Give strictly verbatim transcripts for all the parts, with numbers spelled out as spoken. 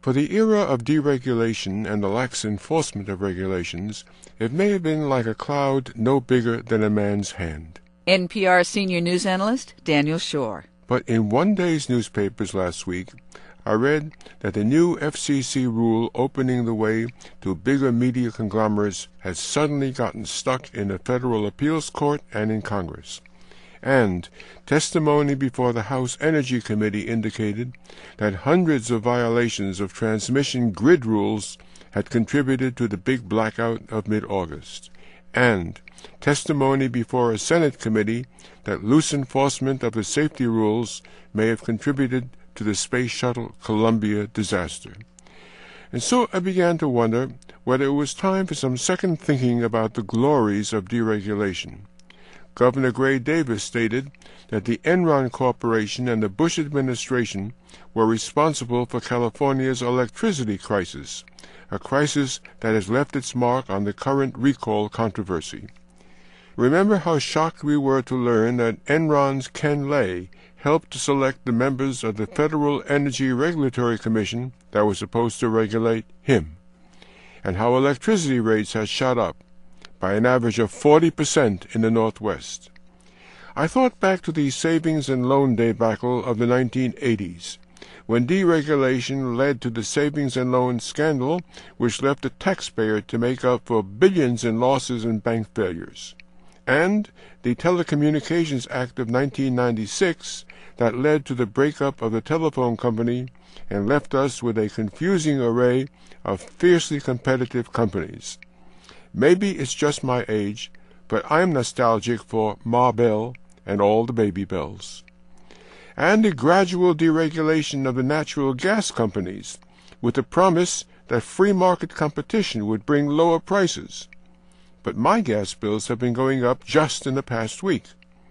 For the era of deregulation and the lax enforcement of regulations, it may have been like a cloud no bigger than a man's hand. N P R senior news analyst Daniel Schorr. But in one day's newspapers last week, I read that the new F C C rule opening the way to bigger media conglomerates has suddenly gotten stuck in the federal appeals court and in Congress. And testimony before the House Energy Committee indicated that hundreds of violations of transmission grid rules had contributed to the big blackout of mid-August. And testimony before a Senate committee that loose enforcement of the safety rules may have contributed to the Space Shuttle Columbia disaster. And so I began to wonder whether it was time for some second thinking about the glories of deregulation. Governor Gray Davis stated that the Enron Corporation and the Bush administration were responsible for California's electricity crisis, a crisis that has left its mark on the current recall controversy. Remember how shocked we were to learn that Enron's Ken Lay helped to select the members of the Federal Energy Regulatory Commission that was supposed to regulate him, and how electricity rates had shot up by an average of forty percent in the Northwest. I thought back to the savings and loan debacle of the nineteen eighties, when deregulation led to the savings and loan scandal, which left the taxpayer to make up for billions in losses and bank failures, and the Telecommunications Act of nineteen ninety-six that led to the breakup of the telephone company and left us with a confusing array of fiercely competitive companies. Maybe it's just my age, but I'm nostalgic for Ma Bell and all the baby bells. And the gradual deregulation of the natural gas companies, with the promise that free market competition would bring lower prices. But my gas bills have been going up just in the past week.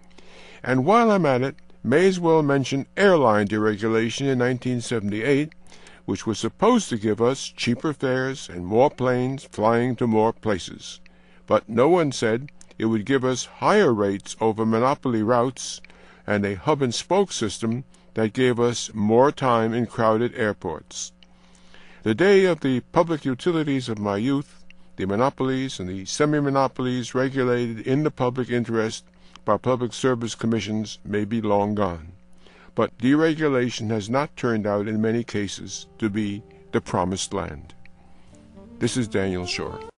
And while I'm at it, may as well mention airline deregulation in nineteen seventy-eight, which was supposed to give us cheaper fares and more planes flying to more places. But no one said it would give us higher rates over monopoly routes and a hub-and-spoke system that gave us more time in crowded airports. The day of the public utilities of my youth, the monopolies and the semi-monopolies regulated in the public interest by public service commissions may be long gone. But deregulation has not turned out in many cases to be the promised land. This is Daniel Schorr.